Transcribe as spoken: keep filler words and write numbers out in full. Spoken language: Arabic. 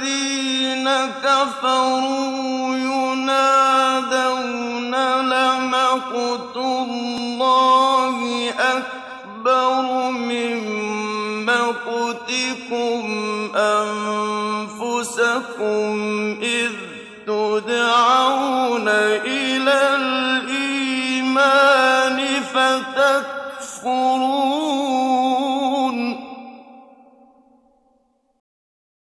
الَّذِينَ كَفَرُوا يُنَادَوْنَ لَمَقْتُ اللَّهِ أَكْبَرُ مِن مَّقْتِكُمْ أَنفُسَكُمْ إِذْ تُدْعَوْنَ إِلَى الْإِيمَانِ فَتَكْفُرُونَ